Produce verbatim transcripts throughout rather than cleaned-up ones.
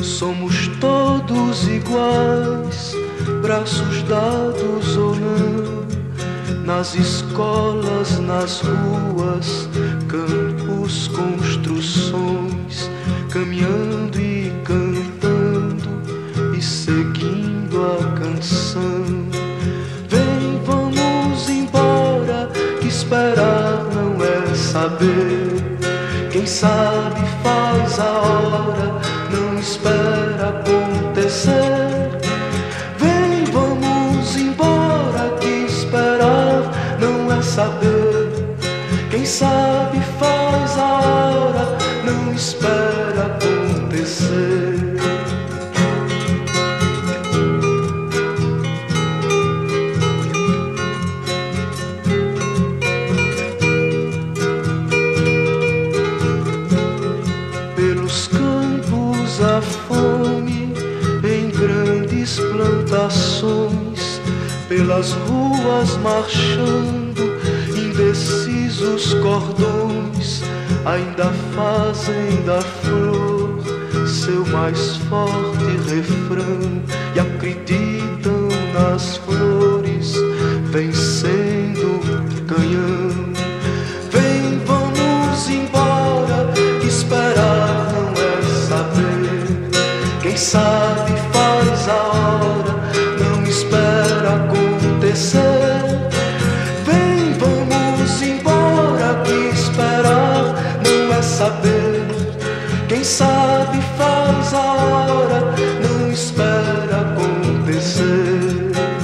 Somos todos iguais, braços dados ou não, nas escolas, nas ruas, campos, construções, caminhando e cantando e seguindo a canção. Vem, vamos embora, que esperar não é saber. Quem sabe faz a hora, não espera acontecer. Vem, vamos embora, que esperar não é saber. Quem sabe faz a hora, não espera acontecer. Pelos campos a fome, em grandes plantações, pelas ruas marchando, indecisos cordões, ainda fazem da flor seu mais forte refrão e acreditam nas flores vencendo o canhão. Vem, vamos embora, que esperar não é saber. Quem sabe faz a hora, não espera acontecer. Vem, vamos embora, que esperar não é saber. Quem sabe faz a hora, não espera acontecer.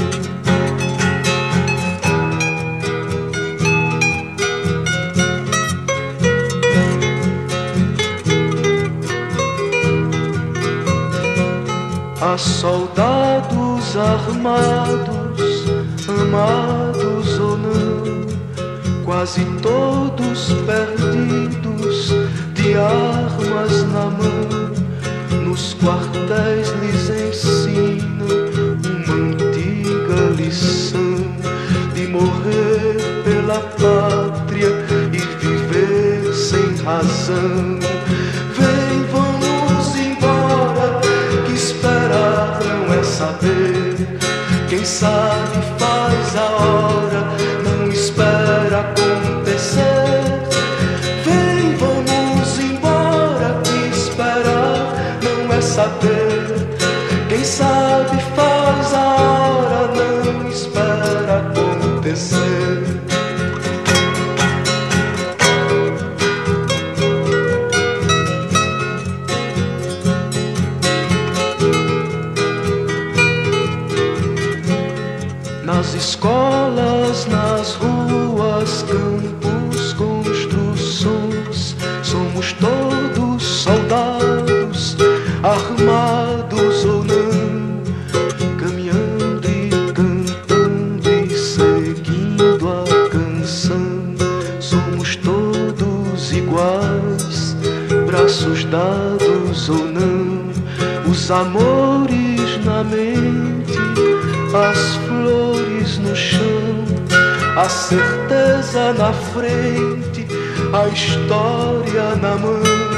Há soldados armados, amados ou não, quase todos perdidos, de armas na mão. Nos quartéis lhes ensinam uma antiga lição de morrer pela pátria e viver sem razão. Vem, vamos embora, que esperar não é saber. Quem sabe faz a hora, não espera acontecer. Vem, vamos embora, que esperar não é saber. Quem sabe faz a hora, não espera acontecer. Nas escolas, nas ruas, campos, construções, somos todos soldados, armados ou não, caminhando e cantando e seguindo a canção. Somos todos iguais, braços dados ou não, os amores na mente, as flores no chão, a certeza na frente, a história na mão.